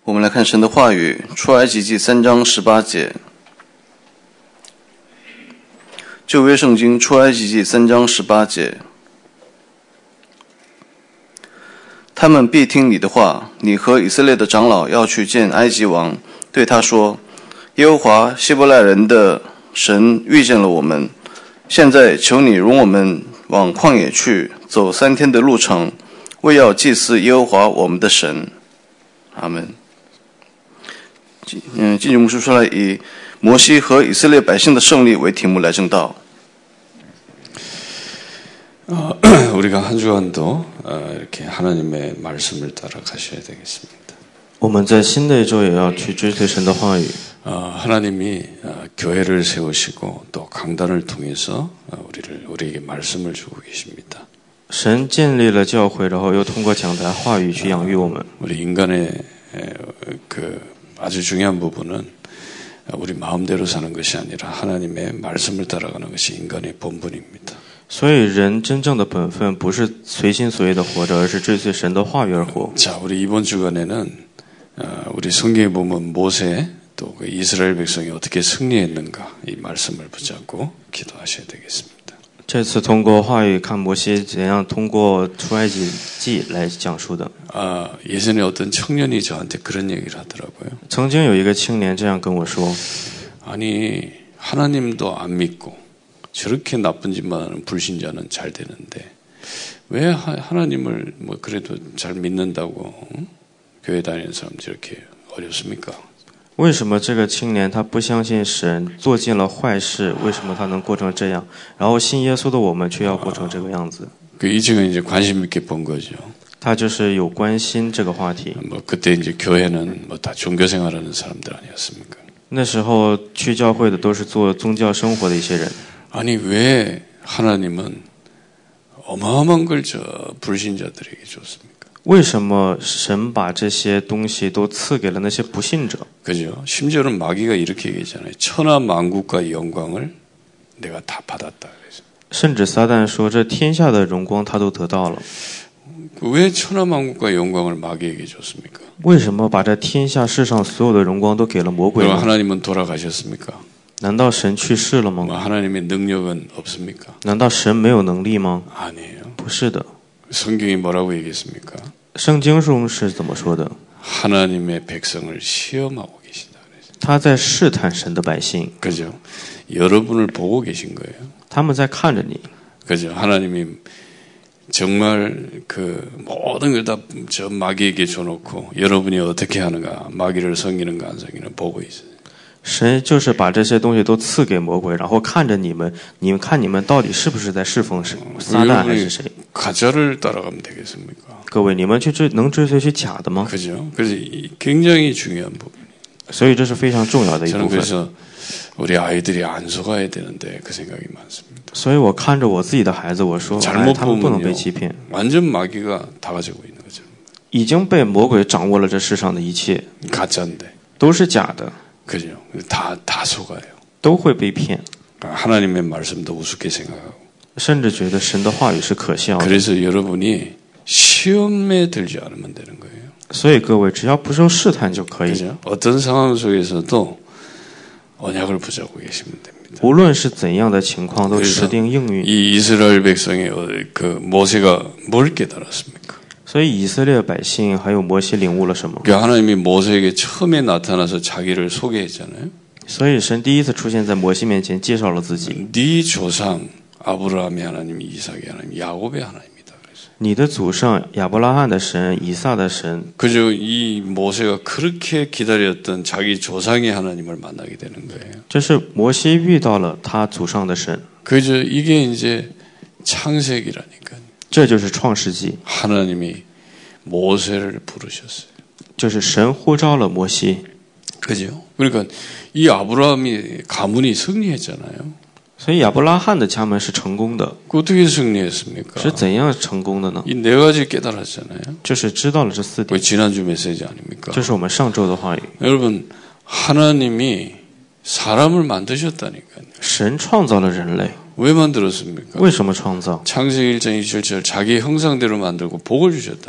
我们来看神的话语，出埃及记3章18节。旧约圣经出埃及记3章18节。他们必听你的话，你和以色列的长老要去见埃及王，对他说：耶和华希伯来人的神遇见了我们，现在求你容我们往旷野去，走3天的路程，为要祭祀耶和华我们的神。阿们。金主牧师说来以摩西和以色列百姓的胜利为题目来证道。 우리가 한 주간도 이렇게 하나님의 말씀을 따라가셔야 되겠습니다. 我们在新的一周也要去追随神的话语。 하나님이 교회를 세우시고 또 강단을 통해서 우리에게 말씀을 주고 계십니다. 神建立了教会，然后又通过讲台话语去养育我们。 우리 인간의 그 아주 중요한 부분은 우리 마음대로 사는 것이 아니라 하나님의 말씀을 따라가는 것이 인간의 본분입니다. 所以人真正的本分不是随心所欲的活着，而是追随神的话语而活。 자, 우리 이번 주간에는 우리 성경에 보면 모세 또 그 이스라엘 백성이 어떻게 승리했는가 이 말씀을 붙잡고 기도하셔야 되겠습니다. 这次通过话语看摩西怎样通过出埃及记来讲述的。 예전에 어떤 청년이 저한테 그런 얘기를 하더라고요. 曾经有一个青年这样跟我说： 아니 하나님도 안 믿고 저렇게 나쁜 짓만 하는 불신자는 잘 되는데 왜 하나님을 뭐 그래도 잘 믿는다고 교회 다니는 사람들이 이렇게 어렵습니까? 为什么这个青年他不相信神，做尽了坏事，为什么他能过成这样？然后信耶稣的我们却要过成这个样子？ 그 이층은 이제 관심 있게 본 거죠. 他就是有关心这个话题。 뭐 그때 이제 교회는 뭐 다 종교 생활하는 사람들 아니었습니까? 那时候去教会的都是做宗教生活的一些人。 아니 왜 하나님은 어마어마한 걸 저 불신자들에게 줬습니까? 为什么神把这些东西都赐给了那些不信者？ 그죠? 심지어는 마귀가 이렇게 얘기했잖아요. 천하 만국과 영광을 내가 다 받았다. 그래서. 甚至撒旦说，这天下的荣光他都得到了。 왜 천하 만국과 영광을 마귀에게 줬습니까? 为什么把这天下世上所有的荣光都给了魔鬼 그럼 呢？ 하나님은 돌아가셨습니까? 难道神去世了 뭐 吗？ 하나님의 능력은 없습니까? 难道神没有能力吗？ 아니에요. 不是的。 성경이 뭐라고 얘기했습니까? 圣经中是怎么说的？ 하나님의 백성을 시험하고 계신다. 그래서. 他在试探神的百姓， 그죠? 여러분을 보고 계신 거예요. 他们在看着你。 그죠? 하나님이 정말 그 모든 걸 다 저 마귀에게 줘놓고 여러분이 어떻게 하는가, 마귀를 섬기는가 안 섬기는가 보고 있어요. 神就是把这些东西都赐给魔鬼，然后看着你们，你们看你们到底是不是在侍奉神撒旦还是谁？ 가짜를 따라가면 되겠습니까? 各位，你们能追随去假的吗？ 그죠? 그래서 굉장히 중요한 부분. 所以这是非常重要的一部 저는 分。 그래서 우리 아이들이 안 속아야 되는데 그 생각이 많습니다. 所以我看着我自己的孩子，我说，哎， 잘못 他们不能被 보면요, 欺骗， 완전 마귀가 다 가지고 있는 거죠. 已经被魔鬼掌握了这世上的一切， 가짜인데, 都是假的， 그죠? 다 속아요. 都会被骗， 하나님의 말씀도 우습게 생각하고. 甚至觉得神的话语是可笑的。 그래서 여러분이 시험에 들지 않으면 되는 거예요. 所以各位，只要不受试探就可以， 그죠? 어떤 상황 속에서도 언약을 붙잡고 계시면 됩니다. 无论是怎样的情况，都持定应允。 이 이스라엘 백성의 그 모세가 뭘 깨달았습니까? 所以以色列百姓还有摩西领悟了什么？ 하나님이 모세에게 처음에 나타나서 자기를 소개했잖아요. 所以神第一次出现在摩西面前，介绍了自己。 네 조상 아브라함의 하나님, 이삭의 하나님, 야곱의 하나님이다. 그래서. 你的祖上亚伯拉罕的神、以撒的神。 그저 이 모세가 그렇게 기다렸던 자기 조상의 하나님을 만나게 되는 거예요. 这是摩西遇到了他祖上的神， 그저 이게 이제 창세기라니까요. 这就是创世纪， 하나님이 모세를 부르셨어요. 就是神呼召了摩西。 그죠? 그러니까 이 아브라함이 가문이 승리했잖아요. 所以亚伯拉罕的家门是成功的， 그 어떻게 승리했습니까? 是怎样成功的呢？ 이 네 가지 깨달았잖아요. 就是知道了这4 그 点， 지난주 메시지 아닙니까? 这是我们上周的话语。 여러분 하나님이 사람을 만드셨다니까요. 神创造了人类， 왜 만들었습니까? 为什么创造？ 창세기 1장 27절 자기 형상대로 만들고 복을 주셨다니까요.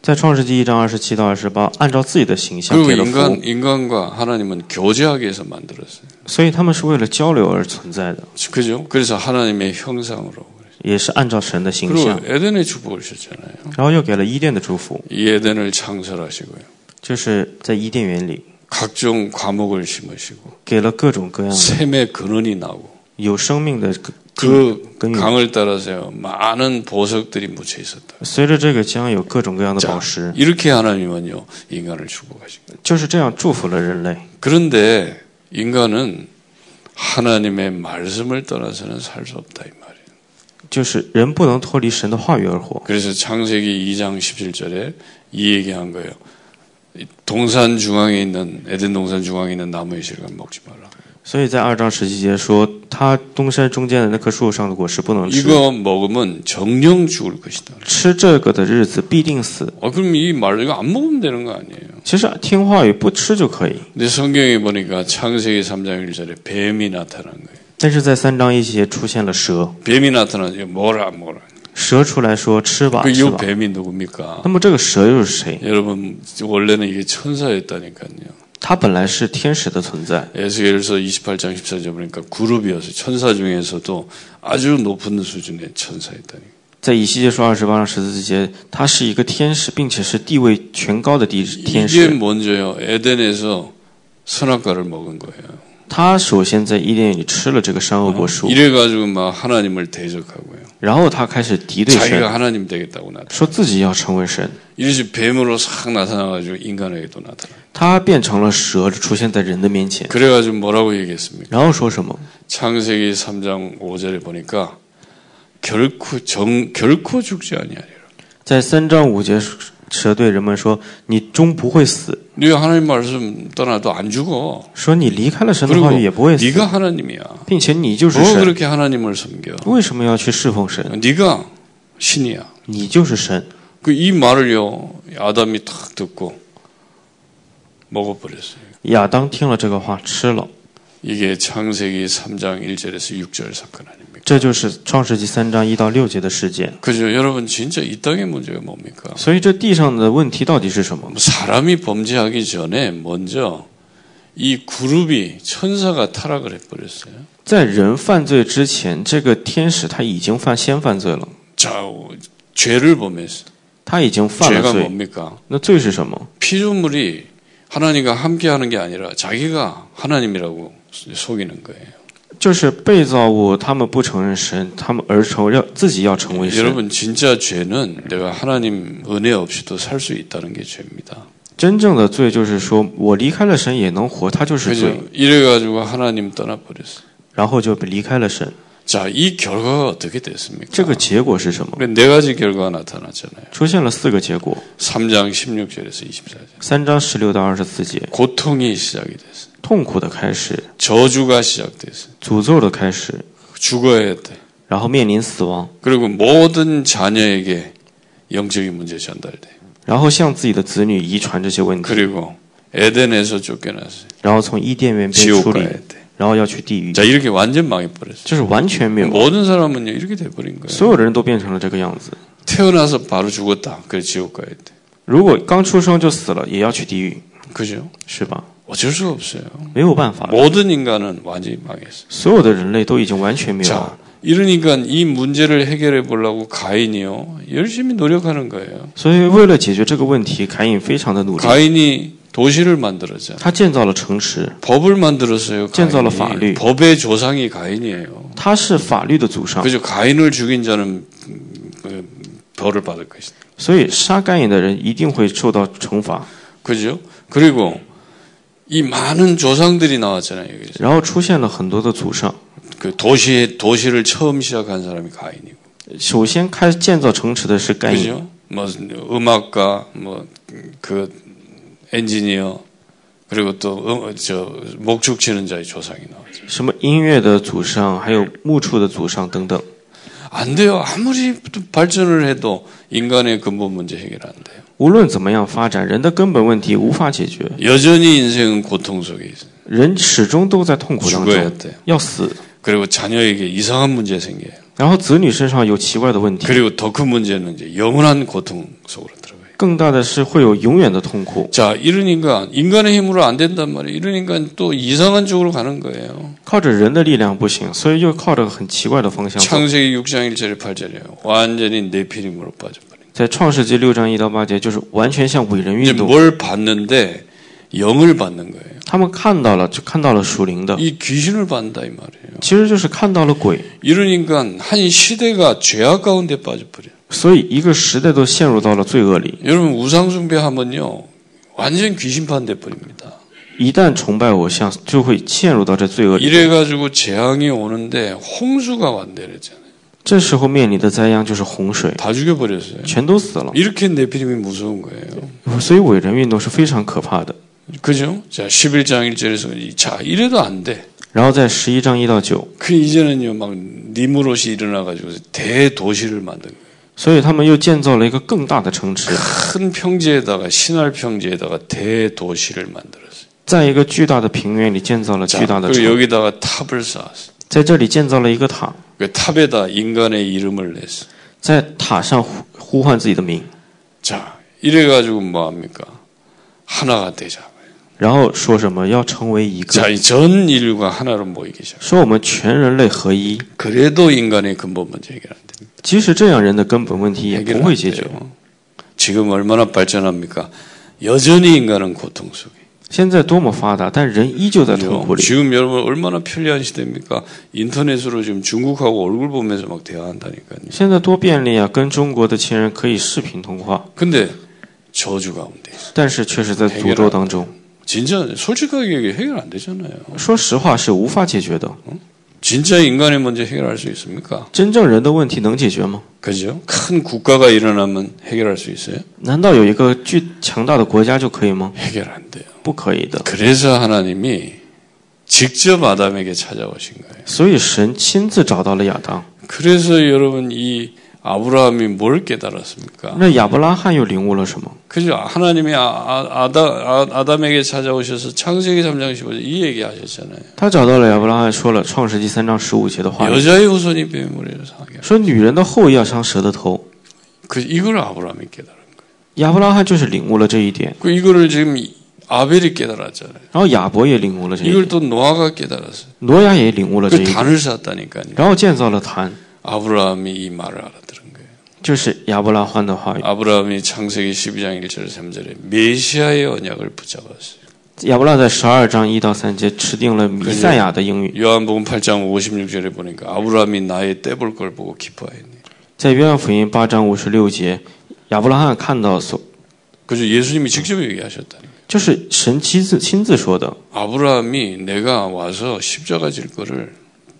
在创世纪1章27到28，按照自己的形象 그리고 给了福， 인간과 하나님은 교제하기 위해서 만들었어요. 所以他们是为了交流而存在的， 그죠? 그래서 하나님의 형상으로. 也是按照神的形 그리고 象， 에덴의 축복을 주셨잖아요. 然后又给了伊甸的祝福， 이 에덴을 창설하시고요. 就是在伊甸园里 각종 과목을 심으시고 给了各种各样的 샘의 근원이 나고 有生命的 그 根源， 강을 따라서 많은 보석들이 묻혀 있었다. 随着这个江有各种各样的宝石， 이렇게 하나님은요 인간을 축복하신 거예요. 就是这样祝福了人类。 그런데 인간은 하나님의 말씀을 떠나서는 살 수 없다 이 말이에요. 就是人不能脱离神的话语而活， 그래서 창세기 2장 17절에 이 얘기한 거예요. 동산 중앙에 있는 에덴 동산 중앙에 있는 나무의 실과 먹지 마라. 所以在2章17节说，他东山中间的那棵树上的果实不能吃， 이거 먹으면 정령 죽을 것이다. 吃这个的日子必定死。 그럼 이 말 이거 안 먹으면 되는 거 아니에요? 其实听话语不吃就可以， 근데 성경에 보니까 창세기 3장 1절에 뱀이 나타난 거예요. 但是在3章1节出现了蛇， 뱀이 나타나서 뭐라 뭐라. 蛇出来说吃吧 그 吃 이 吧。 뱀이 누굽니까? 那么这个蛇又是谁？ 여러분 원래는 이게 천사였다니까요. 它本来是天使的存在， 에스겔서 28장 14절 보니까 그룹이었어요. 천사 중에서도 아주 높은 수준의 천사였다니. 在以西结书28章14节，它是一个天使，并且是地位全高的天 이게 使。 먼저요. 에덴에서 선악과를 먹은 거예요. 他首先在伊甸园里吃了这个善恶果树， 이래가지고 막 하나님을 대적하고요. 然后他开始敌对神， 자기가 하나님 되겠다고 나타나. 说自己要成为神。 이래서 뱀으로 싹 나타나가지고 인간에게도 나타나. 他变成了蛇，出现在人的面前， 그래가지고 뭐라고 얘기했습니까? 然后说什么？ 창세기 3장 5절에 보니까 결코 죽지 아니하리라. 在3章5节，蛇对人们说：“你终不会死。 네가 하나님 말씀 떠나도 안 죽어. 说你离开了神的 그리고 话语也不会死， 네가 하나님이야. 并且你就是 뭐 神。 그렇게 하나님을 섬겨? 为什么要去侍奉神？ 네가 신이야. 你就是神。 그 이 말을요 아담이 탁 듣고 먹어버렸어요. 亚当听了这个话，吃了。 이게 창세기 3장 1절에서 6절 사건 아닙니까? 这就是创世纪3章1到6节的事件。 그죠? 여러분 진짜 이 땅의 문제가 뭡니까? 所以这地上的问题到底是什么？ 사람이 범죄하기 전에 먼저 이 그룹이 천사가 타락을 해버렸어요. 在人犯罪之前，这个天使他已经先犯罪了， 자, 죄를 범했어요. 他已经犯了 죄가 罪。 뭡니까? 那罪是什么？ 피조물이 하나님과 함께하는 게 아니라 자기가 하나님이라고 속이는 거예요. 就是被造物他们不承认神，他们而自己要成为神。 여러분 진짜 죄는 내가 하나님 은혜 없이도 살 수 있다는 게 죄입니다. 真正的罪就是说我离开了神也能活，它就是罪。 그죠? 이래가지고 하나님 떠나버렸어요. 然后就离开了神。 자, 이 결과가 어떻게 됐습니까? 这个结果是什么？ 네 가지 결과가 나타났잖아요. 出现了4个结果。 3장 16절에서 24절. 3章16到24节， 고통이 시작이 됐어요. 痛苦的开始， 저주가 시작됐어요. 诅咒的开始， 죽어야 돼. 然后面临死亡， 그리고 모든 자녀에게 영적인 문제 전달돼. 然后向自己的子女遗传这些问题， 그리고 에덴에서 쫓겨났어요. 然后从伊甸园被 지옥 处理， 가야 돼. 然后要去地狱， 자, 이렇게 완전 망해버렸어요. 这是完全灭亡。 모든 사람은요 이렇게 돼버린 거예요. 所有的人都变成了这个样子。 태어나서 바로 죽었다. 그래 지옥 가야 돼. 如果刚出生就死了，也要去地狱， 그죠? 是吧？ 어쩔 수가 없어요. 没有办法， 모든 인간은 완전히 망했어요. 所有的人类都已经完全灭亡。 자, 이러니까 이 문제를 해결해 보려고 가인이요 열심히 노력하는 거예요. 所以为了解决这个问题，凯隐非常的努力， 가인이 도시를 만들었잖아요. 他建造了城池， 법을 만들었어요. 建造了 가인이. 法律。 법의 조상이 가인이에요. 他是法律的祖上， 그죠? 가인을 죽인 자는 벌을 받을 것이다. 所以杀该隐的人一定会受到惩罚。 그죠? 그리고 이 많은 조상들이 나왔잖아요. 여기서. 然后出现了很多的祖上， 그 도시를 처음 시작한 사람이 가인이고. 首先建造城池的是该隐， 그죠? 뭐 음악가, 뭐 그 엔지니어, 그리고 또 목축 치는 자의 조상이 나왔죠. 什么音乐的祖上，还有木畜的祖上等等。 안 돼요. 아무리 발전을 해도 인간의 근본 문제 해결 안 돼요. 无论怎么样发展，人的根本问题无法解决， 여전히 인생은 고통 속에 있어요. 人始终都在痛苦当 죽어야 中， 돼요. 要死。 그리고 자녀에게 이상한 문제 생겨요. 然后子女身上有奇怪的问题， 그리고 더 큰 문제는 이제 영원한 고통 속으로 들어가요. 更大的是会有永远的痛苦。 자, 이러니까 인간의 힘으로 안 된단 말이에요. 이러니까 또 이상한 쪽으로 가는 거예요. 靠着人的力量不行，所以又靠着很奇怪的方向走。 창세기 6장 1절에 8절이에요. 완전히 네피림으로 빠져버린. 在创世纪6章1到8节，就是完全像伟人 이제 运动。 뭘 봤는데 영을 받는 거예요. 他们看到了，就看到了属灵的， 이 귀신을 받는다 이 말이에요. 其实就是看到了鬼。 이러니까 한 시대가 죄악 가운데 빠져버려요. 所以一个时代都陷入到了罪恶里。 여러분 우상숭배하면요 완전 귀신판 돼버립니다. 一旦崇拜偶像，就会陷入到这罪恶里。 이래가지고 재앙이 오는데 홍수가 왔대 그랬잖아요. 这时候面临的灾殃就是洪水， 다 죽여버렸어요. 全都死了。 이렇게 네피림이 무서운 거예요. 所以伟人运动是非常可怕的。 그죠? 자 11장 1절에서 자 이래도 안 돼. 然后在11章1到9， 그 이제는요 막 니무롯이 일어나가지고 대도시를 만든 거예요. 所以他们又建造了一个更大的城池， 큰 평지에다가 신할 평지에다가 대도시를 만들었어요. 在一个巨大的平原里建造了 자, 巨大的 그리고 城， 여기다가 탑을 쌓았어요. 在这里建造了一个塔， 그 탑에다 인간의 이름을 냈어요. 在塔上呼唤自己的名， 자, 이래가지고 뭐합니까? 하나가 되자. 然后说什么要成为一个， 자, 전 인류가 하나로 모이기 시작. 说我们全人类合一。 그래도 인간의 근본 문제 해결 안 됩니다. 即使这样，人的根本问题也 해결 不 안 会解决。 돼요. 지금 얼마나 발전합니까? 여전히 인간은 고통 속에. 现在多么发达，但人依旧在痛苦里。 지금 여러분 얼마나 편리한 시대입니까? 인터넷으로 지금 중국하고 얼굴 보면서 막 대화한다니까요. 现在多便利啊！跟中国的亲人可以视频通话， 근데 저주 가운데 있어. 但是却是在诅咒当中。 진짜 솔직하게 얘기해 해결 안 되잖아요. 说实话是无法解决的。 진짜 인간의 문제 해결할 수 있습니까? 真正人的问题能解决吗？ 그죠? 큰 국가가 일어나면 해결할 수 있어요? 难道有一个强大的国家就可以吗？ 해결 안 돼요. 不可以的。 그래서 하나님이 직접 아담에게 찾아오신 거예요. 所以神亲自找到了亚当。 그래서 여러분 이 아브라함이 뭘 깨달았습니까? 那亚伯拉罕又领悟了什么？ 그죠? 하나님이 아담에게 찾아오셔서 창세기 3장 15절 이 얘기 하셨잖아요. 他找到了亚伯拉罕，说了创世纪3章15节的话语， 여자의 후손이 뱀의 머리를 상하게. 说女人的后裔要伤蛇的头。 그 이걸 아브라함이 깨달은 거예요. 亚伯拉罕就是领悟了这一点， 그 이거를 지금 아벨이 깨달았잖아요. 然后亚伯也领悟了这一 이걸 点， 또 노아가 깨달았어요. 挪亚也领悟了这 그 一点， 단을 쌓았다니까요. 然后建造了坛， 아브라함이 이 말을 알아들은 거예요. 就是亚伯拉罕的话语。 아브라함이 창세기 12장 1절 3절에 메시아의 언약을 붙잡았어요. 亚伯拉罕在12章1到3节持定了弥赛亚的应允。 요한복음 8장 56절에 보니까 아브라함이 나의 떼볼 걸 보고 기뻐했네. 在约翰福音8章56节，亚伯拉罕看到所， 그죠? 예수님이 직접 얘기하셨다니. 就是神亲自说的。 아브라함이 내가 와서 십자가 질 거를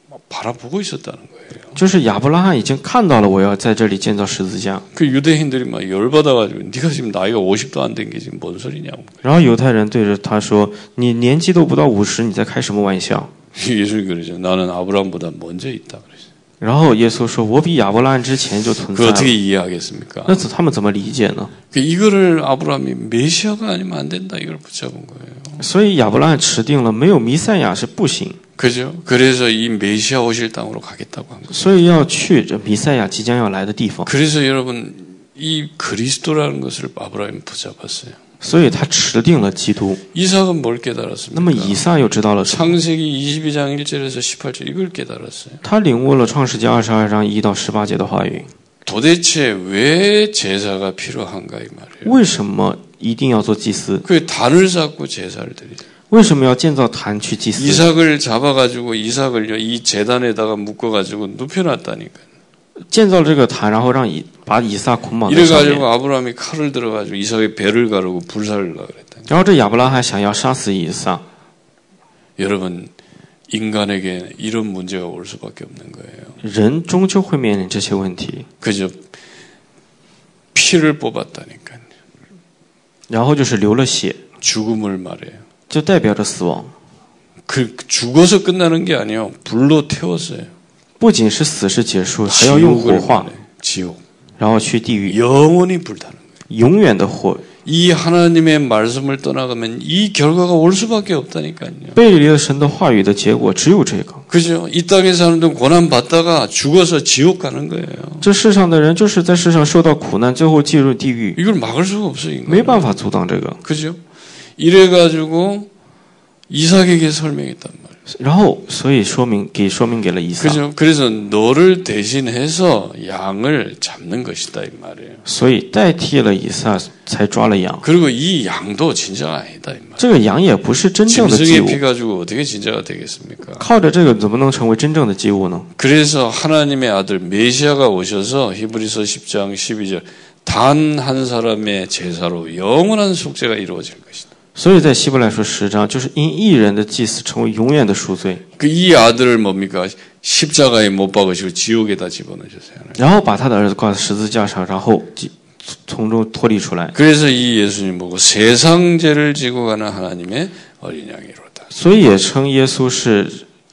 바라보고 있었다는 거예요. 就是亚伯拉罕已经看到了我要在这里建造十字架， 그 유대인들이 막 열받아가지고 네가 지금 나이가 50도 안 된 게 지금 뭔 소리냐고. 然后犹太人对着他说：“你年纪都不到50，你在开什么玩笑？” 예수님이 그러죠. 나는 아브라함보다 먼저 있다 그랬어요. 然后耶稣说：“我比亚伯拉罕之前就存在 그 어떻게 了。 이해하겠습니까? 那他们怎么理解呢？ 그 이거를 아브라함이 메시아가 아니면 안 된다 이걸 붙잡은 거예요. 所以亚伯拉罕持定了没有弥赛亚是不行， 그죠? 그래서 이 메시아 오실 땅으로 가겠다고 한 거예요. 所以要去这弥赛亚即将要来的地方。 그래서 여러분 이 그리스도라는 것을 아브라함이 붙잡았어요. 所以他持定了基督。 이삭은 뭘 那 깨달았습니까? 么以撒又知道了什么？ 창세기 22장 1절에서 18절 이걸 깨달았어요. 他领悟了创世纪22章1到18节的话语。 도대체 왜 제사가 필요한가 이 말이에요. 为什么一定要做祭司？ 그 단을 쌓고 제사를 드리죠. 为什么要建造坛去祭司？ 이삭을 잡아가지고 이삭을 이 재단에다가 묶어가지고 눕혀놨다니까. 建造这个坛，然后把以撒捆绑在上面。 이래가지고 아브라함이 칼을 들어가지고 이삭의 배를 가르고 불살르려고 그랬다. 然后这亚伯拉罕想要杀死以撒。 여러분 인간에게 이런 문제가 올 수밖에 없는 거예요. 人终究会面临这些问题。 그저 피를 뽑았다니까요. 然后就是流了血， 죽음을 말해요. 就代表着死亡。 그 죽어서 끝나는 게 아니에요. 불로 태웠어요. 不仅是死是结束，还要用火 지옥을 化， 말해요. 지옥. 然后去地狱， 영원히 불타는 거예요. 永远的火 이 하나님의 말씀을 떠나가면 이 결과가 올 수밖에 없다니까요. 背离了神的话语的结果只有这个。 그죠? 이 땅에 사는 동 고난 받다가 죽어서 지옥 가는 거예요. 这世上的人就是在世上受到苦难，最后进入地狱， 이걸 막을 수가 없어요. 인간은. 没办法阻挡这个。 그죠? 이래가지고 이삭에게 설명했단 말이에요. 然后，所以说明给了以撒。 그죠? 그래서 너를 대신해서 양을 잡는 것이다 이 말이에요. 所以代替了以撒，才抓了羊。 그리고 이 양도 진짜가 아니다 이 말이에요. 这个羊也不是真正的祭 짐승의 物， 피 가지고 어떻게 진짜가 되겠습니까? 靠着这个怎么能成为真正的祭物呢？ 그래서 하나님의 아들 메시아가 오셔서 히브리서 10장 12절 단 한 사람의 제사로 영원한 속죄가 이루어질 것이다. 所以在希伯来书10章，就是因一人的祭司成为永远的赎罪， 그 이 아들을 뭡니까? 십자가에 못 박으시고 지옥에다 집어넣으셨어요. 然后把他的儿子挂在十字架上，然后从中脱离出来。 그래서 이 예수님 보고 세상 죄를 지고 가는 하나님의 어린 양이로다. 所以也称耶稣是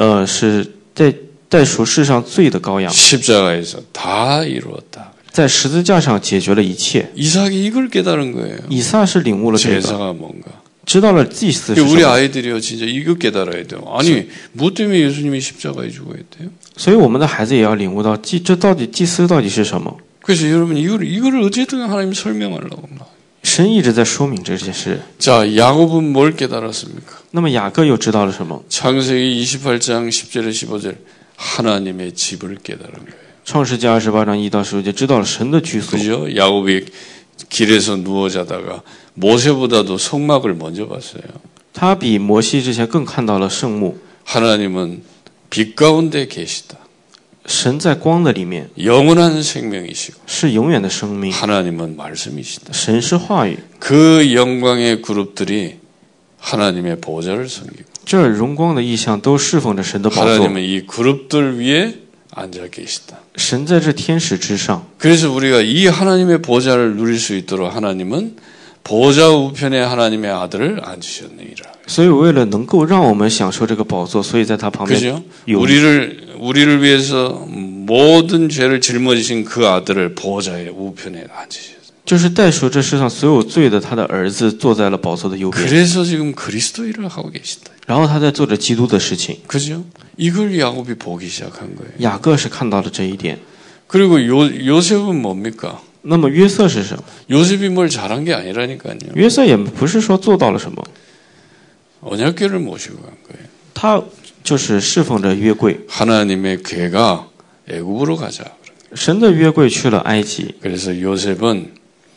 代赎世上罪的羔羊， 십자가에서 다 이루었다. 在十字架上解决了一切。 이삭이 이걸 깨달은 거예요. 以撒是领悟了这个， 제사가 뭔가. 知道了祭司是 우리 什么。 아이들이요 진짜 이거 깨달아야 돼요. 아니 뭐 때문에 예수님이 십자가에 죽어야 돼요? 所以我们的孩子也要领悟到这到底祭司到底是什么。 그래서 여러분 이거를 어쨌든 하나님 설명하려고 합니다. 神一直在说明这件事。 자 야곱은 뭘 깨달았습니까? 那么雅各又知道了什么？ 창세기 28장 10절에 15절 하나님의 집을 깨달은 거예요. 创世纪28章1到15节知道了神的居所。 그죠? 야곱이 길에서 누워 자다가 모세보다도 성막을 먼저 봤어요. 他比摩西之前更看到了圣幕。 하나님은 빛 가운데 계시다. 神在光的里面， 영원한 생명이시고 是永远的生命。 하나님은 말씀이시다. 神是话语。 그 영광의 그룹들이 하나님의 보좌를 섬기고 这荣光的意象都侍奉着神的宝座。 하나님은 이 그룹들 위에 앉아 계시다. 神在这天使之上。 그래서 우리가 이 하나님의 보좌를 누릴 수 있도록 하나님은 보좌 우편에 하나님의 아들을 앉으셨느니라. 所以为了能够让我们享受这个宝座，所以在他旁边 그죠? 有 우리를 위해서 모든 죄를 짊어지신 그 아들을 보좌의 우편에 앉으셨어요. 就是代赎这世上所有罪的他的儿子坐在了宝座的右边， 그래서 지금 그리스도 일을 하고 계시다. 然后他在做着基督的事情。 그죠? 이걸 야곱이 보기 시작한 거예요. 雅各是看到了这一点。 그리고 요셉은 뭡니까? 那么约瑟是什么？ 요셉이 뭘 잘한 게 아니라니까요. 约瑟也不是说做到了什么， 언약궤를 모시고 간 거예요. 他就是侍奉着约柜。 하나님의 궤가 애굽으로 가자. 神的约柜去了埃及， 그래서 요셉은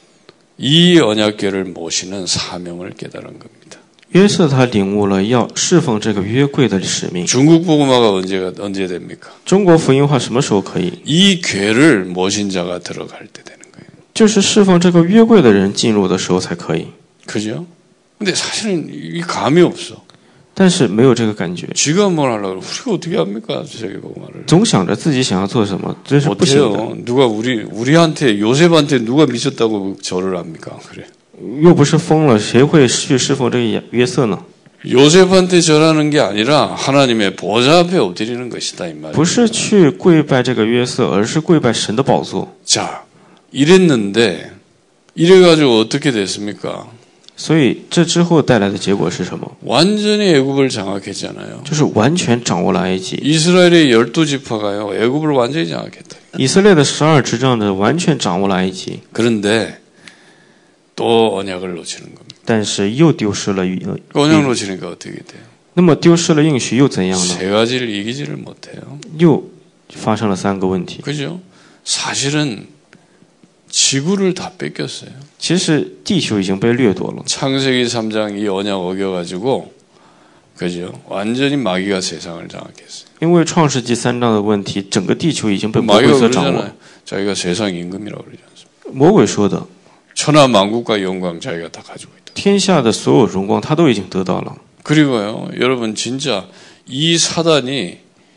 이 언약궤를 모시는 사명을 깨달은 겁니다. 约瑟他领悟了要侍奉这个约柜的使命。 중국 복음화가 언제 됩니까? 中国福音化什么时候可以？ 이 궤를 모신 자가 들어갈 때 되는 거예요. 就是侍奉这个约柜的人进入的时候才可以。 그죠? 근데 사실은 이 감이 없어. 但是没有这个感觉， 지가 뭘 하려고 우리가 어떻게 합니까? 세계 복음화를. 总想着自己想要做什么，这是不行的。 어때요? 누가 우리한테 요셉한테 누가 미쳤다고 절을 합니까? 그래. 又不是疯了，谁会去侍奉这个约瑟呢？ 요셉한테 절하는 게 아니라 하나님의 보좌 앞에 엎드리는 것이다 이 말이에요. 不是去跪拜这个约瑟，而是跪拜神的宝座。 자, 이랬는데 이래가지고 어떻게 됐습니까? 所以这之后带来的结果是什么？ 완전히 애굽을 장악했잖아요. 就是完全掌握了埃及。 이스라엘의 12지파가요. 애굽을 완전히 장악했다. 以色列的12支杖呢，完全掌握了埃及， 그런데 또 언약을 놓치는 겁니다. 但是又丢失了 언약 놓치니까 어떻게 돼요? 那么丢失了应许又怎样呢？ 세 가지를 이기지를 못해요. 又发生了3个问题。 그죠? 사실은 지구를 다 뺏겼어요. 其实地球已经被掠夺了。 창세기 3장 이 언약 어겨가지고 그죠? 완전히 마귀가 세상을 장악했어요. 因为创世纪3章的问题，整个地球已经被魔鬼 마귀가 所掌握。 그러잖아요. 자기가 세상 임금이라고 그러지 않습니까? 魔鬼说的， 천하 만국과 영광 자기가 다 가지고 있다. 天下的所有荣光他都已经得到了。 그리고요, 여러분 진짜 이 사단이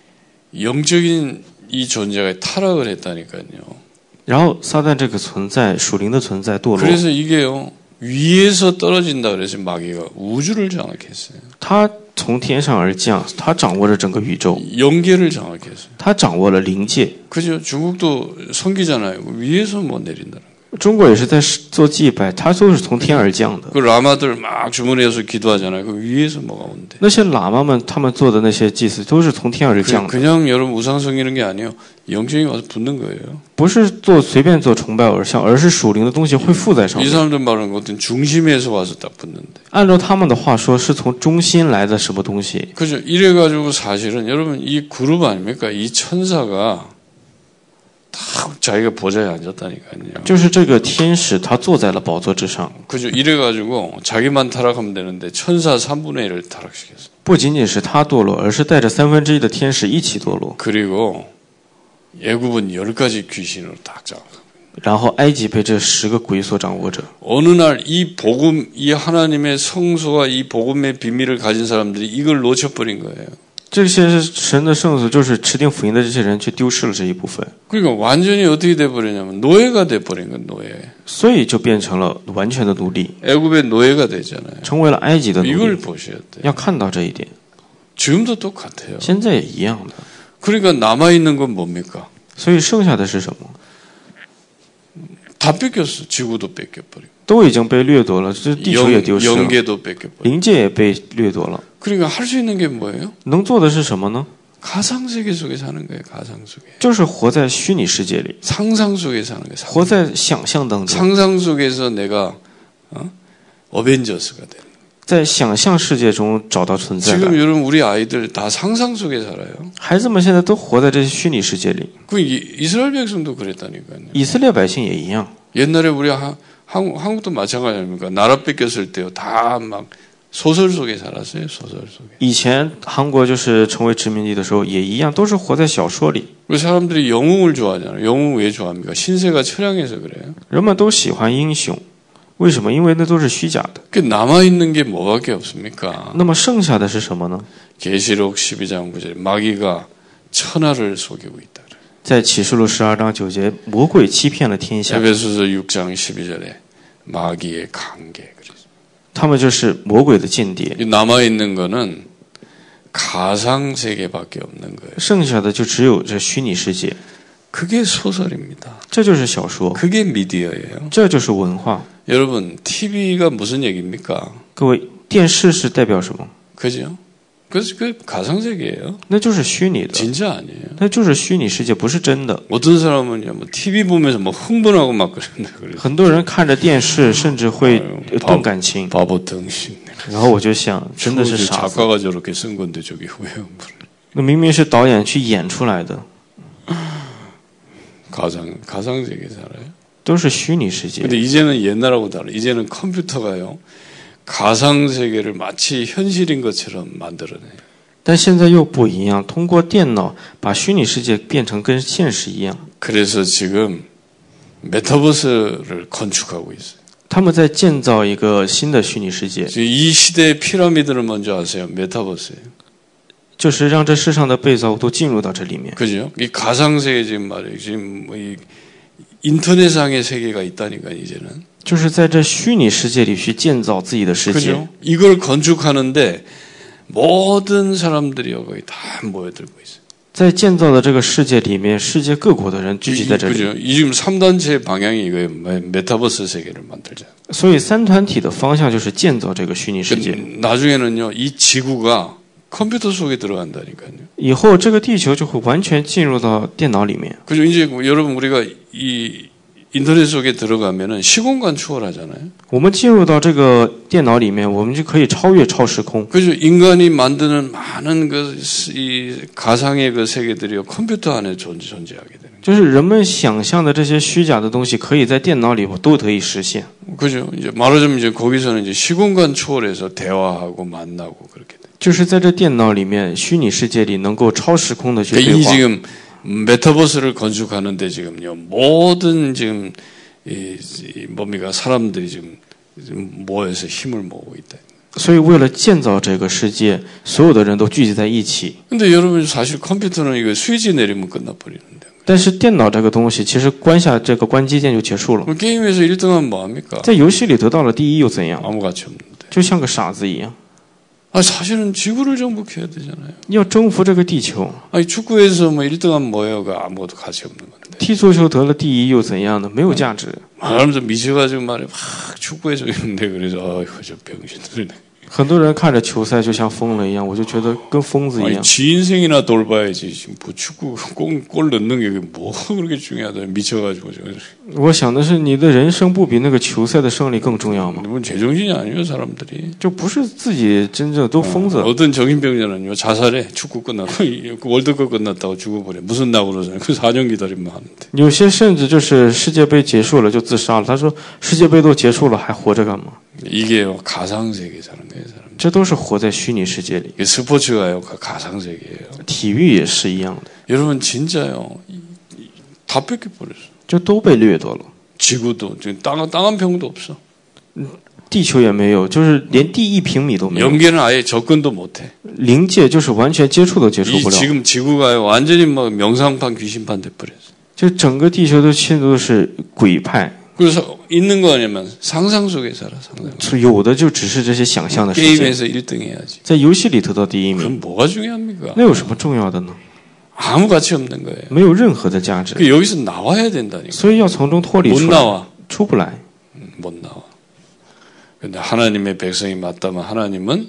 영적인 이 존재가 타락을 했다니까요. 然后撒旦这个存在，属灵的存在堕落， 그래서 이게요 위에서 떨어진다 그래서 마귀가 우주를 장악했어요. 他从天上而降，他掌握着整个宇宙， 영계를 장악했어요. 他掌握了灵界。 그죠? 중국도 성기잖아요. 위에서 뭐 내린다는 거예요. 中国也是在做祭拜，它都是从天而降的。 그 라마들 막 주머니에서 기도하잖아요. 그 위에서 뭐가 온대. 那些喇嘛们他们做的那些祭祀都是从天而降的， 그냥 여러분 우상 섬기는 게 아니에요. 영적이 와서 붙는 거예요. 不是随便做崇拜偶像，而是属灵的东西会附在上 이 面。 사람들 말하는 것은 중심에서 와서 딱 붙는데. 按照他们的话说，是从中心来的什么东西？ 그죠? 이래가지고 사실은 여러분 이 그룹 아닙니까? 이 천사가 딱 자기가 보좌에 앉았다니까요. 就是这个天使，他坐在了宝座之上。 그죠? 이래가지고 자기만 타락하면 되는데 천사 3분의 1을 타락시켰어요. 不仅仅是他堕落，而是带着1/3的天使一起堕落。 그리고 애굽은 10가지 귀신으로 딱 잡아. 然后埃及被这10个鬼所掌握着。 어느 날 이 복음, 이 하나님의 성소와 이 복음의 비밀을 가진 사람들이 이걸 놓쳐버린 거예요. 这些神的圣子就是持定福音的这些人，却丢失了这一部分， 그러니까 완전히 어떻게 돼버리냐면 노예가 돼버린 건 노예. 所以就变成了完全的奴隶， 애굽의 노예가 되잖아요. 成为了埃及的奴 이걸 隶。 보셔야 돼요. 要看到这一点， 지금도 똑같아요. 现在也一样的。 그러니까 남아있는 건 뭡니까? 所以剩下的是什么？ 다 뺏겼어. 지구도 뺏겨버리고 都已经被掠夺了，这地球也丢失了， 영계도 뺏겨버리고 灵界也被掠夺了。 그러니까 할 수 있는 게 뭐예요? 能做的是什么呢？ 가상세계 속에 사는 거예요. 가상 속에. 就是活在虚拟世界里， 상상 속에 사는 거예요. 活在想象当中， 상상 속에서 내가 어벤져스가 되는. 在想象世界中找到存在 지금 感。 여러분 우리 아이들 다 상상 속에 살아요. 孩子们现在都活在这些虚拟世界里， 그 이스라엘 백성도 그랬다니까요. 以色列百姓也一样。 옛날에 우리 한국도 마찬가지 아닙니까? 나라 뺏겼을 때요. 다 막 소설 속에 살았어요. 소설 속에. 以前韩国就是成为殖民地的时候也一样，都是活在小说里。 그 사람들이 영웅을 좋아하잖아요. 영웅 왜 좋아합니까? 신세가 처량해서 그래요. 人们都喜欢英雄，为什么？因为那都是虚假的。 그 남아있는 게 뭐밖에 없습니까? 那么剩下的是什么呢？ 계시록 12장 9절에 마귀가 천하를 속이고 있다. 在启示录12章9节，魔鬼欺骗了天下， 에베소서 6장 12절에 마귀의 관계. 他们就是魔鬼的间谍。 남아있는 거는 가상세계밖에 없는 거예요. 剩下的就只有这虚拟世界， 그게 소설입니다. 这就是小说， 그게 미디어예요. 这就是文化。 여러분, TV가 무슨 얘기입니까? 各位，电视是代表什么？ 그죠? 그래서 그 가상세계예요. 那就是虚拟的， 진짜 아니에요. 那就是虚拟世界，不是真的。 어떤 사람은요, 뭐 TV 보면서 뭐 흥분하고 막 그런다 그래요. 很多人看着电视，甚至会动感情。 바보 등신. 然后我就想，真的是傻子。 작가가 저렇게 쓴 건데 저기 왜 흥분을? 那明明是导演去演出来的， 가상세계 살아요. 都是虚拟世界。 근데 이제는 옛날하고 달라. 이제는 컴퓨터가요. 가상세계를 마치 현실인 것처럼 만들어내요. 但现在又不一样，通过电脑把虚拟世界变成跟现实一样。 그래서 지금 메타버스를 건축하고 있어요. 他们在建造一个新的虚拟世界， 지금 이 시대의 피라미드를 먼저 아세요? 메타버스예요. 就是让这世上的被造物都进入到这里面。 그죠? 이 가상세계 지금 말이에요. 지금 뭐 이 인터넷상의 세계가 있다니까 이제는. 就是在这虚拟世界里去建造自己的世界。 그죠? 이걸 건축하는데 모든 사람들이 거의 다 모여들고 있어요. 在建造的这个世界里面，世界各国的人聚集在这里。 그죠? 이 지금 3단체 방향이 이거예요. 메타버스 세계를 만들자. 所以三团体的方向就是建造这个虚拟世界。 나중에는요, 이 지구가 컴퓨터 속에 들어간다니까요. 以后这个地球就会完全进入到电脑里面。 그죠? 이제 여러분 우리가 이 인터넷 속에 들어가면은 시공간 초월하잖아요. 我们进入到这个电脑里面，我们就可以超越超时空。 그죠? 인간이 만드는 많은 이 가상의 그 세계들이 컴퓨터 안에 존재하게 되는. 就是人们想象的这些虚假的东西，可以在电脑里都可以实现。 그죠? 이제 말하자면 이제 거기서는 이제 시공간 초월해서 대화하고 만나고 그렇게 돼. 就是在这电脑里面，虚拟世界里能够超时空的去 그러니까 对 이 话。 지금 메타버스를 건축하는데 지금요 모든 지금 이 뭡니까 사람들이 지금 모여서 힘을 모으고 있다. 所以为了建造这个世界，所有的人都聚集在一起。 근데 여러분 사실 컴퓨터는 이거 스위치 내리면 끝나버리는데. 但是电脑这个东西，其实关下这个关机键就结束了。 그럼 게임에서 1등하면 뭐합니까? 在游戏里得到了第一又怎样？ 아무 가치 없는데. 就像个傻子一样。 사실은 지구를 정복해야 되잖아요. 要征服这个地球。 축구에서 뭐 1등하면 뭐예요? 아무것도 가치 없는 건데. 踢足球得了第一又怎样呢？没有价值。 말하면서 미쳐가지고 말해 막 축구에서 있는데 그래서 아이고 저 병신들이네. 很多人看着球赛就像疯了一样，我就觉得跟疯子一样。 지 인생이나 돌봐야지. 지금 뭐 축구 골 넣는 게 뭐가 그렇게 중요하다. 미쳐가지고. 我想的是，你的人生不比那个球赛的胜利更重要吗？ 이건 제정신이 아니에요, 사람들이. 就不是自己真正都疯子。 어떤 정신병자는요, 자살해. 축구 끝나고 월드컵 끝났다고 죽어버려. 무슨 나고 그러잖아요. 그 4년 기다리면 하는데. 有些甚至就是世界杯结束了就自杀了。他说世界杯都结束了还活着干嘛？ 이게요, 가상세계 사는 거예요, 사람. 这都是活在虚拟世界里。 스포츠가요, 가상세계예요. 体育也是一样的。 여러분 진짜요, 다 뺏겨버렸어. 就都被掠夺了。 지구도 지금 땅 한 평도 없어. 地球也没有，就是连地1平米都没有。 영계는 아예 접근도 못해. 灵界就是完全接触都接触不了。 지금 지구가요, 완전히 막 명상판 귀신판 돼버렸어. 就整个地球都现在都是鬼派。 그래서 있는 거 아니면 상상 속에 살아, 상상. 有的就只是这些想象的世界。 게임에서 1등 해야지. 在游戏里得到第一名， 그럼 뭐가 중요합니까? 那有什么重要的呢？ 아무 가치 없는 거예요. 没有任何的价值。 여기서 나와야 된다니까. 所以要从中脱离 못 出来， 나와. 出不来。 못 나와. 근데 하나님의 백성이 맞다면 하나님은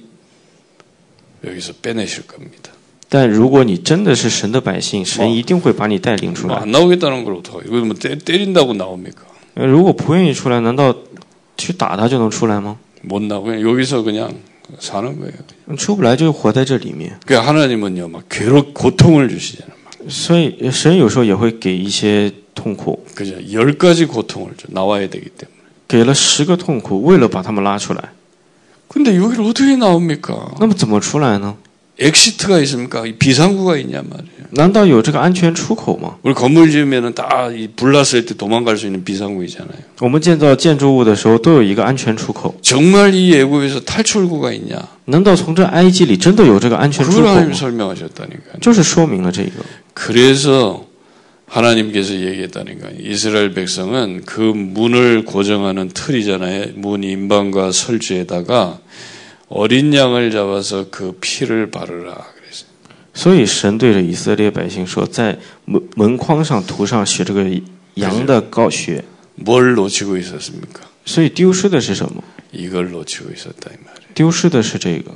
여기서 빼내실 겁니다. 但如果你真的是神的百姓，神一定会把你带领出来。 안 나오겠다는 걸 어떡해. 이거 뭐 때린다고 나옵니까? 如果不愿意出来，难道去打他就能出来吗？ 못 나오고 그냥 여기서 그냥 사는 거예요. 出不来就活在这里面。 그러니까 하나님은요, 막 고통을 주시잖아요. 所以神有时候也会给一些痛苦， 그죠? 10가지 고통을 줘. 나와야 되기 때문에. 给了10个痛苦，为了把他们拉出来。 근데 여기를 어떻게 나옵니까? 那么怎么出来呢？ 엑시트가 있습니까? 비상구가 있냔 말이에요. 难道有这个安全出口吗？ 우리 건물 지으면은 다 불 났을 때 도망갈 수 있는 비상구 있잖아요. 我们建造建筑物的时候都有一个安全出口。 정말 이 애굽에서 탈출구가 있냐? 难道从这埃及里真的有这个安全出 그걸 口 하나님 吗？ 설명하셨다니까요. 就是说明了这个。 그래서 하나님께서 얘기했다니까. 이스라엘 백성은 그 문을 고정하는 틀이잖아요. 문 인방과 설주에다가 어린 양을 잡아서 그 피를 바르라 그랬어요. 所以神对着以色列百姓说，在门框上涂上血这个羊的膏血。 뭘 놓치고 있었습니까? 所以丢失的是什么？ 이걸 놓치고 있었다 이 말이에요. 丢失的是这个。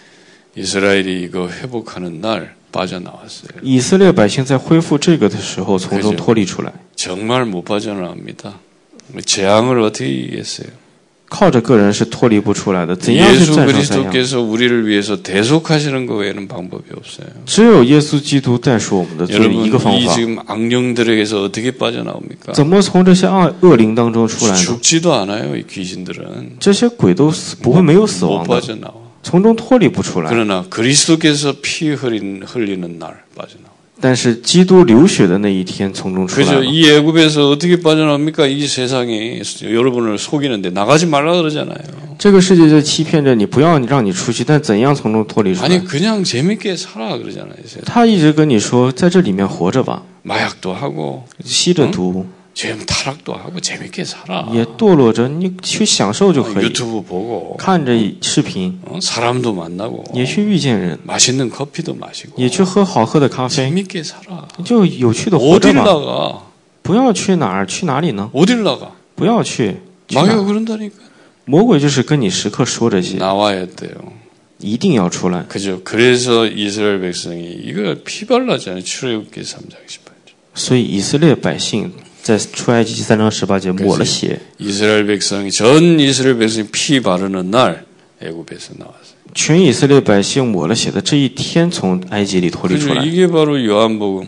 이스라엘이 이거 회복하는 날 빠져나왔어요. 以色列百姓在恢复这个的时候，从中脱离出来。 정말 못 빠져나옵니다. 재앙을 어떻게 이기겠어요? 靠着个人是脱离不出来的，怎样去 예수 战胜怎样？ 그리스도께서 우리를 위해서 대속하시는 것 외에는 방법이 없어요. 只有耶稣基督代赎我们的罪一个 여러분 方 이 法。 지금 악령들에게서 어떻게 빠져나옵니까? 怎么从这些恶灵当中出来呢？ 죽지도 않아요. 이 귀신들은 这些鬼都死不会没有死 못 亡的， 빠져나와. 从中脱离不出来。 그러나 그리스도께서 피 흘리는 날 빠져나와. 但是基督流血的那一天从中出来 그죠? 了。 이 애굽에서 어떻게 빠져나옵니까? 이 세상이 여러분을 속이는데 나가지 말라 그러잖아요. 这个世界就欺骗着你，不要让你出去，但怎样从中脱离出来？ 아니 그냥 재밌게 살아 그러잖아요. 他一直跟你说，在这里面活着吧， 마약도 하고 吸着毒， 죄 타락도 하고 재밌게 살아. 也堕落着，你去享受就可以。 유튜브 보고 看着视频， 사람도 만나고 也去遇见人， 맛있는 커피도 마시고 也去喝好喝的咖啡， 재밌게 살아. 就有趣的活着 어딜 吧。 나가? 不要去哪儿，去哪里呢？ 어딜 나가? 不要去。去哪 마귀가 儿 그런다니까. 魔鬼就是跟你时刻说这些， 나와야 돼요. 一定要出来。 그죠? 그래서 이스라엘 백성이 이걸 피발라잖아요. 출애굽기 3장 18절. 所以以色列百姓在出埃及记3章18节抹了血， 이스라엘 백성이 전 이스라엘 백성이 피 바르는 날 애굽에서 나왔어요. 全以色列百姓抹了血的这一天从埃及里脱离出 그죠? 来， 이게 바로 요한복음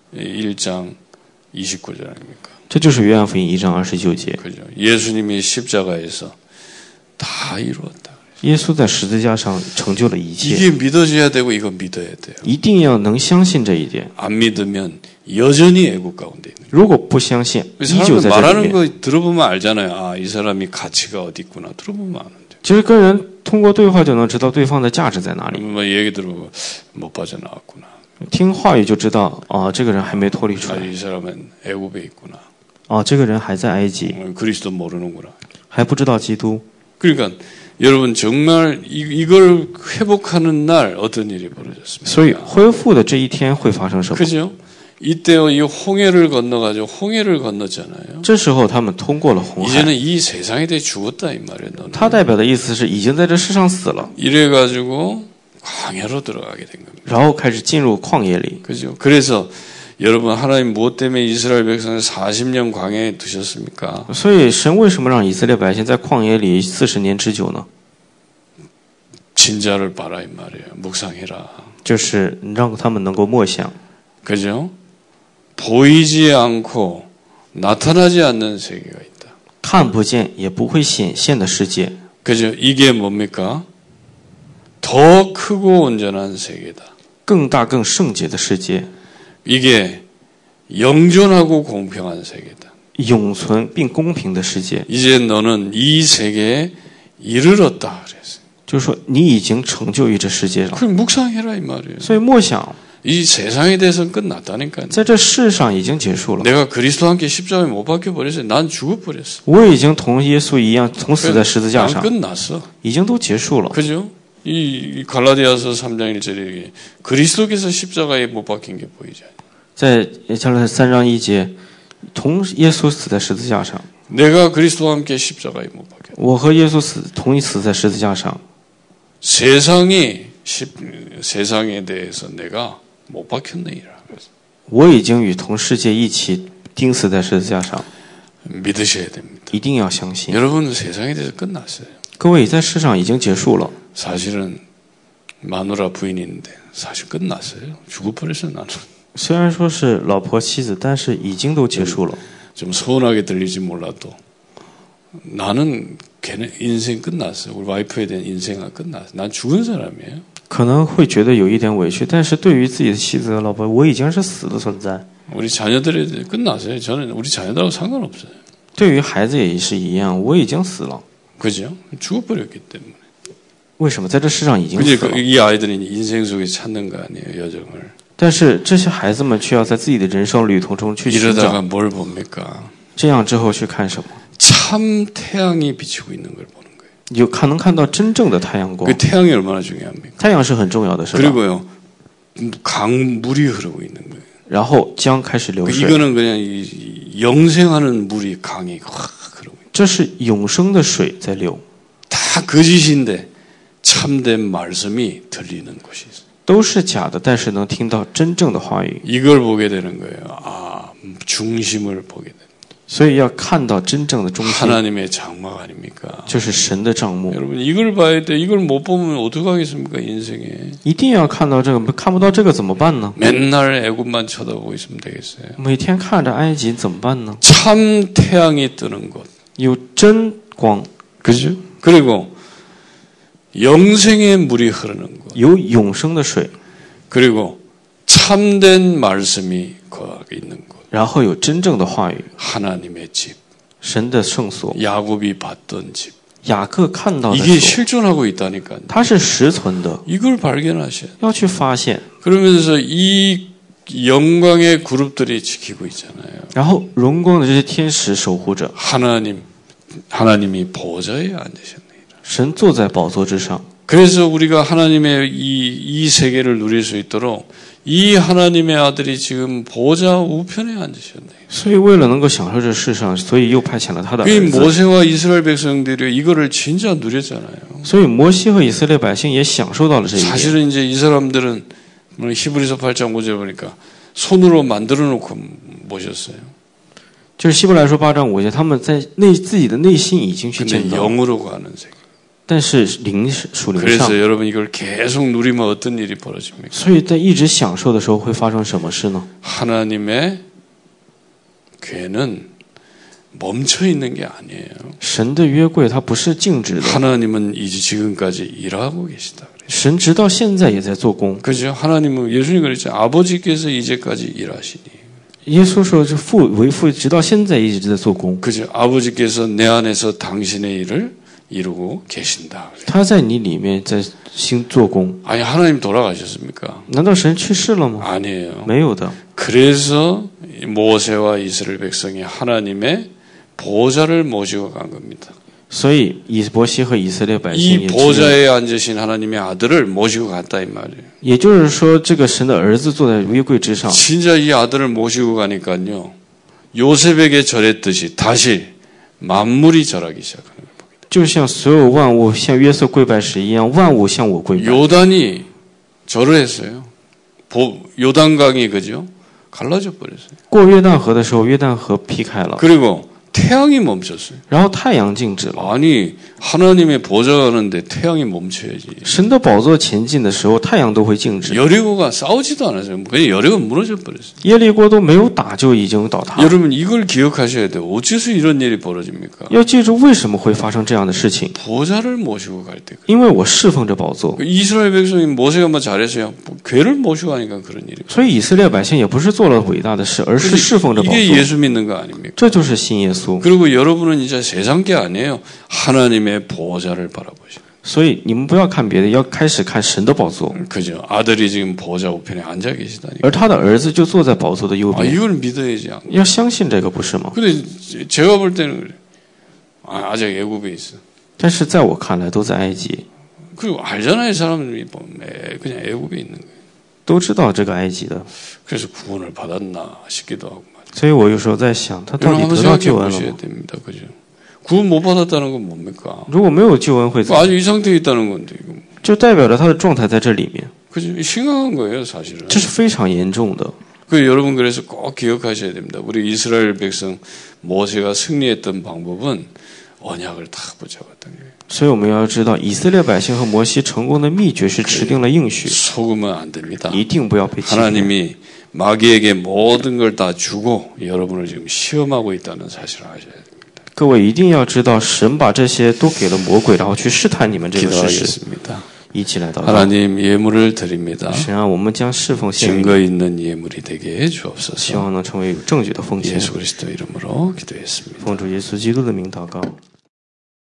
1장 29절 아닙니까? 这就是约翰福音1章29节。 그죠? 예수님이 십자가에서 다 이루었다. 耶稣在十字架上成就了一切， 이게 믿어져야 되고 이거 믿어야 돼요. 一定要能相信这一点。 안 믿으면 여전히 애국 가운데 있는 如果不相信，依旧 사람들 在这里 말하는 面。 거 들어보면 알잖아요. 아, 이 사람이 가치가 어디 있구나. 들어보면 아는데. 其实跟人通过对话就能知道对方的价值在哪里， 뭐 얘기 들어보고 못 빠져나왔구나. 听话语就知道啊，这个人还没脱离出 아, 来， 이 사람은 애굽에 있구나. 啊，这个人还在埃及， 그리스도 모르는구나. 还不知道基督。 그러니까 여러분 정말 이걸 회복하는 날 어떤 일이 벌어졌습니까? 所以恢复的这一天会发生什么？ 그죠? 이때요 이 홍해를 건너가지고 홍해를 건넜잖아요. 这时候他们通过了红海， 이제는 이 세상에 대해 죽었다 이 말이에요. 너는. 它代表的意思是已经在这世上死了， 이래가지고 광야로 들어가게 된 겁니다. 然后开始进入旷野里。 그죠? 그래서 여러분 하나님 무엇 때문에 이스라엘 백성을 40년 광야에 두셨습니까? 所以神为什么让以色列百姓在旷野里40年之久呢？ 진자를 봐라 이 말이에요. 묵상해라. 就是让他们能够默想， 그죠? 보이지 않고 나타나지 않는 세계가 있다. 看不见也不会显现的世界。 그죠? 이게 뭡니까? 더 크고 온전한 세계다. 更大更圣洁的世界， 이게 영존하고 공평한 세계다. 永存并公平的世界。 이제 너는 이 세계에 이르렀다 그랬어요. 就是说，你已经成就于这世界上， 그럼 묵상해라 이 말이에요. 所以默想， 이 세상에 대해서는 끝났다니까요. 在这世上已经结束了。 내가 그리스도와 함께 십자가에 못 박혀 버렸어요. 난 죽어버렸어. 我已经同耶稣一样，同死在十字架 난 上， 끝났어. 已经都结束了。 그죠? 이 갈라디아서 3장 1절에 그리스도께서 십자가에 못 박힌 게 보이죠. 在加拉太3章1节，同耶稣死在十字架上， 내가 그리스도와 함께 십자가에 못 박혀. 我和耶稣同一死在十字架上。 세상에 대해서 내가 못 박혔네이라. 我已经与同世界一起钉死在十字架上， 믿으셔야 됩니다. 一定要相信。 여러분 세상에 대해서 끝났어요. 各位在世上已经结束了。 사실은 마누라 부인인데 사실 끝났어요. 죽어버렸어요 나는. 虽然说是老婆妻子，但是已经都结束了。 좀 서운하게 들릴지 몰라도 나는 걔네 인생 끝났어요. 우리 와이프에 대한 인생은 끝났어요. 난 죽은 사람이에요. 可能会觉得有一点委屈，但是对于自己的妻子和老婆，我已经是死的存在。 우리 자녀들에 대해 끝났어요. 저는 우리 자녀들하고 상관없어요. 对于孩子也是一样，我已经死了。 그죠? 죽어버렸기 때문에. 为什么在这世上已经 그지? 死了？ 이 아이들이 인생 속에 찾는 거 아니에요, 여정을. 但是这些孩子们却要在自己的人生旅途中去寻 이러다가 找， 뭘 봅니까? 这样之后去看什么？ 참 태양이 비치고 있는 걸 보는 거예요. 有能看到真正的太阳光 그 。 태양이 얼마나 중요합니까? 太阳是很重要的，是吧？ 그리고요, 강물이 흐르고 있는 거예요. 然后江开始流水， 이거는 그냥 이 영생하는 물이 강이 확 흐르고 있는 这是永生的水在流， 다 거짓인데 참된 말씀이 들리는 곳이 있어요. 都是假的，但是能听到真正的话语， 이걸 보게 되는 거예요. 아, 중심을 보게 돼요. 所以要看到真正的中心， 하나님의 장막 아닙니까? 就是神的账目。 여러분 이걸 봐야 돼. 이걸 못 보면 어떡하겠습니까 인생에. 一定要看到这个，看不到这个怎么办呢？ 맨날 애굽만 쳐다보고 있으면 되겠어요. 每天看着埃及怎么办呢？ 참 태양이 뜨는 곳. 有真光， 그죠? 그리고 영생의 물이 흐르는 곳. 有永生的水， 그리고 참된 말씀이 거하게 있는 곳. 然后有真正的话语， 하나님의 집. 神的圣所。 야곱이 봤던 집. 雅各看到的 이게 所， 실존하고 있다니까요. 它是实存的， 이걸 발견하셔야 돼요. 要去发现。 그러면서 이 영광의 그룹들이 지키고 있잖아요. 然后荣光的这些天使守护着， 하나님이 보좌에 앉으셨네요. 神坐在宝座之上。 그래서 우리가 하나님의 이 세계를 누릴 수 있도록 이 하나님의 아들이 지금 보좌 우편에 앉으셨네요. 所以为了能够享受这世上，所以又派遣了他的 그 儿子。 모세와 이스라엘 백성들이 이거를 진짜 누렸잖아요. 所以摩西和以色列百姓也享受到了这一点。 사실은 이제 이 사람들은 히브리서 8장 5절 보니까 손으로 만들어 놓고 모셨어요. 就是希伯来说8章5节，他们在自己的内心已经去 근데 建造， 영으로 가는 세계. 但是灵属灵 그래서 上， 여러분 이걸 계속 누리면 어떤 일이 벌어집니까? 所以在一直享受的时候会发生什么事呢？ 하나님의 괴는 멈춰 있는 게 아니에요. 神的约柜它不是静止的， 하나님은 이제 지금까지 일하고 계시다. 神直到现在也在做工。 그죠? 하나님은 예수님 그랬죠. 아버지께서 이제까지 일하시니. 耶稣说：“这父为父，直到现在一直在做工。 그죠? 아버지께서 내 안에서 당신의 일을 이루고 계신다. 他在你里面在新做工。 아니 하나님 돌아가셨습니까? 难道神去世了吗？ 아니에요. 没有的。 그래서 모세와 이스라엘 백성이 하나님의 보좌를 모시고 간 겁니다. 所以摩西和以色列百姓 이 보좌에 앉으신 하나님의 아들을 모시고 갔다 이 말이에요. 也就是说，这个神的儿子坐在约柜之上。 진짜 이 아들을 모시고 가니까요. 요셉에게 절했듯이 다시 만물이 절하기 시작하는 거예요. 就像所有万物向约瑟跪拜时一样，万物向我跪拜。 요단이 절을 했어요. 요단강이 그죠? 갈라져 버렸어요. 过约旦河的时候，约旦河劈开了， 그리고 태양이 멈췄어요. 然后太阳静止了。 아니 하나님의 보좌가 하는데 태양이 멈춰야지. 神的宝座前进的时候，太阳都会静止。 여리고가 싸우지도 않았어요. 그냥 여리고가 무너져 버렸어요. 耶利哥都没有打就已经倒塌。 여러분 이걸 기억하셔야 돼요. 어째서 이런 일이 벌어집니까? 要记住为什么会发生这样的事情， 보좌를 모시고 갈 때. 因为我侍奉着宝座， 이스라엘 백성이 모세가 뭐 잘했어요. 괴를 모시고 하니까 그런 일이. 所以以色列百姓也不是做了伟大的事，而是侍奉着宝 이게 座。 예수 믿는 거 아닙니까? 这就是信耶稣。 그리고 여러분은 이제 세상 게 아니에요. 하나님의 보좌를 바라보시는. 所以你们不要看别的，要开始看神的宝座。 그죠? 아들이 지금 보좌 우편에 앉아 계시다니까. 而他的儿子就坐在宝座的右 아, 边， 이걸 믿어야지. 要相信这个，不是吗？ 근데 제가 볼 때는 그래. 아직 애굽에 있어. 但是在我看来，都在埃及， 그리고 알잖아요. 사람들이 그냥 애굽에 있는 거예요. 都知道这个埃及的。 그래서 구원을 받았나 싶기도 하고 말이에요. 所以我有时候在想，他到 여러분 底 한번 得到 생각해 救恩了 보셔야 吗？ 됩니다. 그죠? 구원 못 받았다는 건 뭡니까? 如果没有救恩会怎么样？ 아주 이 상태에 있다는 건데 이거. 就代表着他的状态在这里面， 그죠? 심각한 거예요, 사실은. 这是非常严重的。 그 여러분 그래서 꼭 기억하셔야 됩니다. 우리 이스라엘 백성 모세가 승리했던 방법은 언약을 다 붙잡았던 거예요. 所以我们要知道，以色列百姓和摩西成功的秘诀是持定了应许， 속으면 안 됩니다. 一定不要被欺骗。 하나님이 마귀에게 모든 걸 다 주고 여러분을 지금 시험하고 있다는 사실을 아셔야 됩니다. 各位一定要知道，神把这些都给了魔鬼，然后去试探你们这个事实。 기도하겠습니다. 一起来祷告。 하나님 예물을 드립니다. 神啊，我们将侍奉献给 증거 你， 있는 예물이 되게 希 해주옵소서. 望能成为有证据的奉献。 예수 그리스도 이름으로 기도했습니다. 奉主耶稣基督的名祷告。